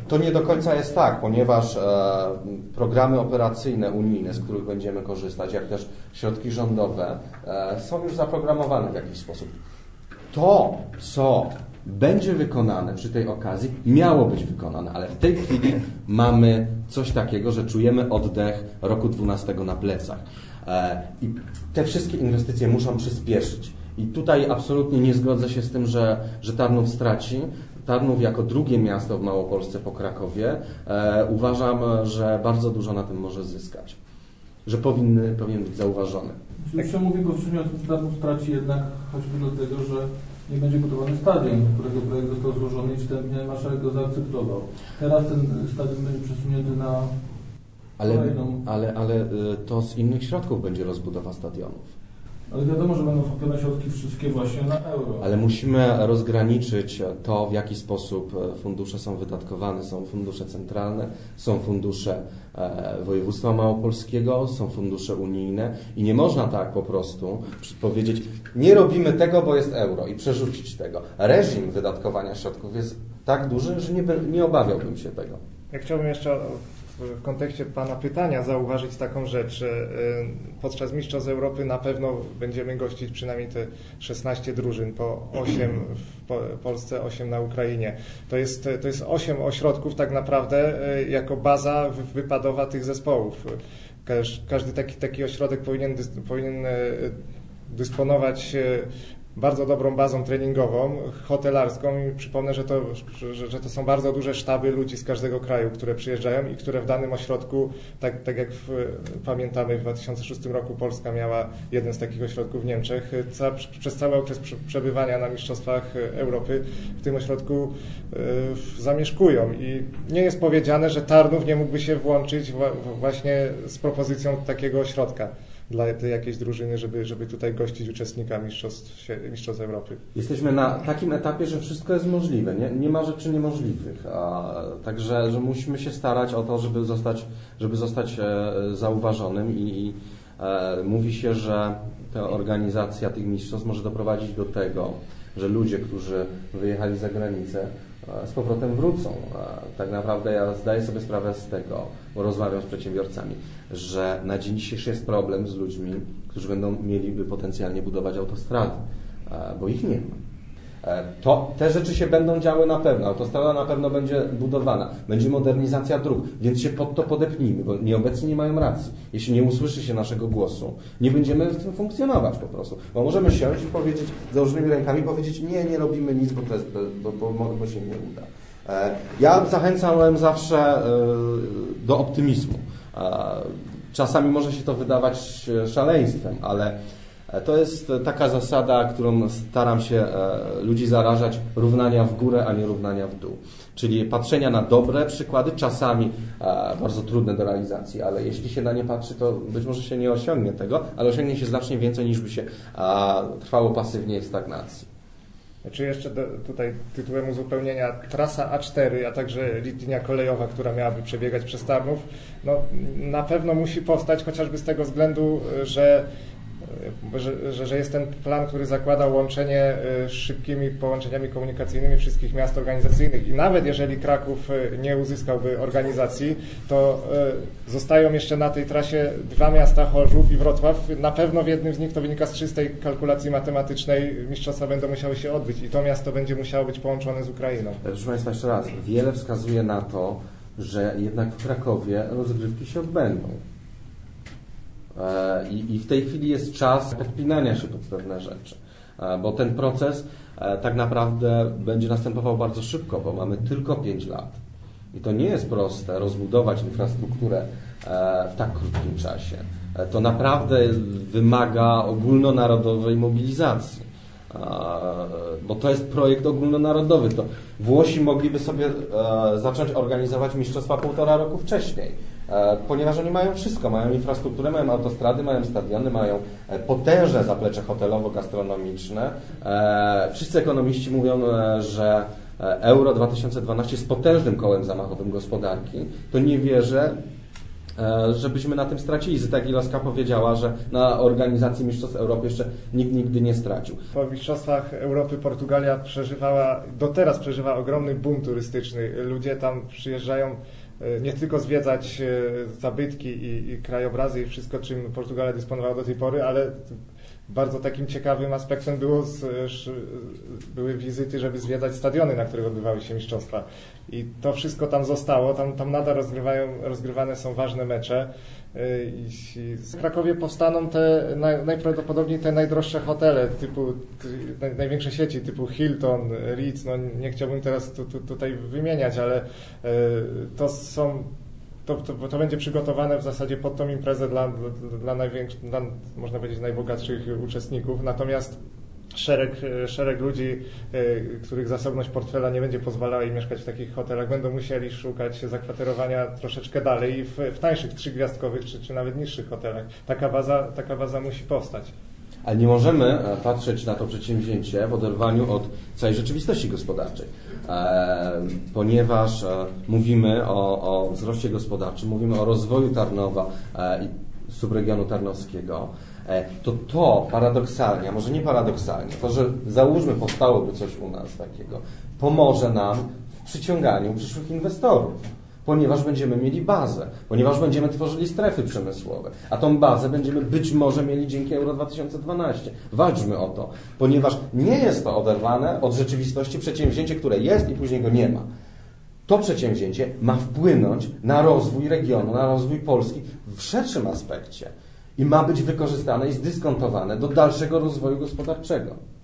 To nie do końca jest tak, ponieważ programy operacyjne unijne, z których będziemy korzystać, jak też środki rządowe, są już zaprogramowane w jakiś sposób. To, co będzie wykonane przy tej okazji, miało być wykonane, ale w tej chwili mamy coś takiego, że czujemy oddech roku 12 na plecach. I te wszystkie inwestycje muszą przyspieszyć. I tutaj absolutnie nie zgodzę się z tym, że Tarnów straci. Tarnów jako drugie miasto w Małopolsce po Krakowie uważam, że bardzo dużo na tym może zyskać. Że powinien być zauważony. Już się mówi, bo w sumie Tarnów straci jednak choćby dlatego, że nie będzie budowany stadion, którego projekt został złożony i wstępnie marszałek go zaakceptował. Teraz ten stadion będzie przesunięty na kolejną... Ale to z innych środków będzie rozbudowa stadionów. Ale wiadomo, że będą wpływane środki wszystkie właśnie na euro. Ale musimy rozgraniczyć to, w jaki sposób fundusze są wydatkowane. Są fundusze centralne, są fundusze województwa małopolskiego, są fundusze unijne i nie można tak po prostu powiedzieć, nie robimy tego, bo jest euro i przerzucić tego. Reżim wydatkowania środków jest tak duży, że nie obawiałbym się tego. Ja chciałbym jeszcze w kontekście Pana pytania zauważyć taką rzecz. Podczas Mistrzostw Europy na pewno będziemy gościć przynajmniej te 16 drużyn, po 8 w Polsce, 8 na Ukrainie. To jest 8 ośrodków tak naprawdę jako baza wypadowa tych zespołów. Każdy taki ośrodek powinien dysponować bardzo dobrą bazą treningową, hotelarską i przypomnę, że to są bardzo duże sztaby ludzi z każdego kraju, które przyjeżdżają i które w danym ośrodku, tak jak pamiętamy w 2006 roku Polska miała jeden z takich ośrodków w Niemczech, przez cały okres przebywania na Mistrzostwach Europy w tym ośrodku zamieszkują i nie jest powiedziane, że Tarnów nie mógłby się włączyć właśnie z propozycją takiego ośrodka dla tej jakiejś drużyny, żeby tutaj gościć uczestnika Mistrzostw Europy. Jesteśmy na takim etapie, że wszystko jest możliwe. Nie ma rzeczy niemożliwych. Także że musimy się starać o to, żeby zostać zauważonym i mówi się, że ta organizacja tych mistrzostw może doprowadzić do tego, że ludzie, którzy wyjechali za granicę, z powrotem wrócą. Tak naprawdę ja zdaję sobie sprawę z tego, bo rozmawiam z przedsiębiorcami, że na dzień dzisiejszy jest problem z ludźmi, którzy mieliby potencjalnie budować autostrady, bo ich nie ma. Te rzeczy się będą działy na pewno, autostrada na pewno będzie budowana, będzie modernizacja dróg, więc się pod to podepnijmy, bo nieobecni nie mają racji. Jeśli nie usłyszy się naszego głosu, nie będziemy w tym funkcjonować po prostu, bo możemy siąść i powiedzieć, założonymi rękami powiedzieć, nie robimy nic, bo się nie uda. Ja zachęcałem zawsze do optymizmu. Czasami może się to wydawać szaleństwem, ale to jest taka zasada, którą staram się ludzi zarażać, równania w górę, a nie równania w dół. Czyli patrzenia na dobre przykłady, czasami bardzo trudne do realizacji, ale jeśli się na nie patrzy, to być może się nie osiągnie tego, ale osiągnie się znacznie więcej niż by się trwało pasywnie w stagnacji. Czy jeszcze tutaj tytułem uzupełnienia trasa A4, a także linia kolejowa, która miałaby przebiegać przez Tarnów, na pewno musi powstać chociażby z tego względu, że jest ten plan, który zakłada łączenie szybkimi połączeniami komunikacyjnymi wszystkich miast organizacyjnych i nawet jeżeli Kraków nie uzyskałby organizacji, to zostają jeszcze na tej trasie dwa miasta, Chorzów i Wrocław. Na pewno w jednym z nich, to wynika z czystej kalkulacji matematycznej, mistrzostwa będą musiały się odbyć i to miasto będzie musiało być połączone z Ukrainą. Proszę Państwa, jeszcze raz, wiele wskazuje na to, że jednak w Krakowie rozgrywki się odbędą. I w tej chwili jest czas podpinania się pod pewne rzeczy, bo ten proces tak naprawdę będzie następował bardzo szybko, bo mamy tylko 5 lat. I to nie jest proste rozbudować infrastrukturę w tak krótkim czasie. To naprawdę wymaga ogólnonarodowej mobilizacji, bo to jest projekt ogólnonarodowy. To Włosi mogliby sobie zacząć organizować mistrzostwa 1,5 roku wcześniej, ponieważ oni mają wszystko, mają infrastrukturę, mają autostrady, mają stadiony, mają potężne zaplecze hotelowo-gastronomiczne. Wszyscy ekonomiści mówią, że Euro 2012 jest potężnym kołem zamachowym gospodarki. To nie wierzę, żebyśmy na tym stracili. Zyta Gilowska powiedziała, że na organizacji Mistrzostw Europy jeszcze nikt nigdy nie stracił. Po Mistrzostwach Europy Portugalia do teraz przeżywa ogromny boom turystyczny. Ludzie tam przyjeżdżają nie tylko zwiedzać zabytki i krajobrazy i wszystko, czym Portugalia dysponowała do tej pory, ale bardzo takim ciekawym aspektem były wizyty, żeby zwiedzać stadiony, na których odbywały się mistrzostwa. I to wszystko tam zostało, tam nadal rozgrywane są ważne mecze. W Krakowie powstaną najprawdopodobniej te najdroższe hotele, największe sieci typu Hilton, Ritz, nie chciałbym teraz tutaj wymieniać, ale to będzie przygotowane w zasadzie pod tą imprezę dla można powiedzieć, najbogatszych uczestników. Natomiast szereg ludzi, których zasobność portfela nie będzie pozwalała im mieszkać w takich hotelach, będą musieli szukać zakwaterowania troszeczkę dalej i w tańszych, 3-gwiazdkowych czy nawet niższych hotelach. Taka baza musi powstać. Ale nie możemy patrzeć na to przedsięwzięcie w oderwaniu od całej rzeczywistości gospodarczej, ponieważ mówimy o wzroście gospodarczym, mówimy o rozwoju Tarnowa i subregionu tarnowskiego, to paradoksalnie, a może nie paradoksalnie, to, że załóżmy powstałoby coś u nas takiego, pomoże nam w przyciąganiu przyszłych inwestorów, ponieważ będziemy mieli bazę, ponieważ będziemy tworzyli strefy przemysłowe, a tą bazę będziemy być może mieli dzięki Euro 2012. Walczmy o to, ponieważ nie jest to oderwane od rzeczywistości przedsięwzięcie, które jest i później go nie ma. To przedsięwzięcie ma wpłynąć na rozwój regionu, na rozwój Polski w szerszym aspekcie i ma być wykorzystane i zdyskontowane do dalszego rozwoju gospodarczego.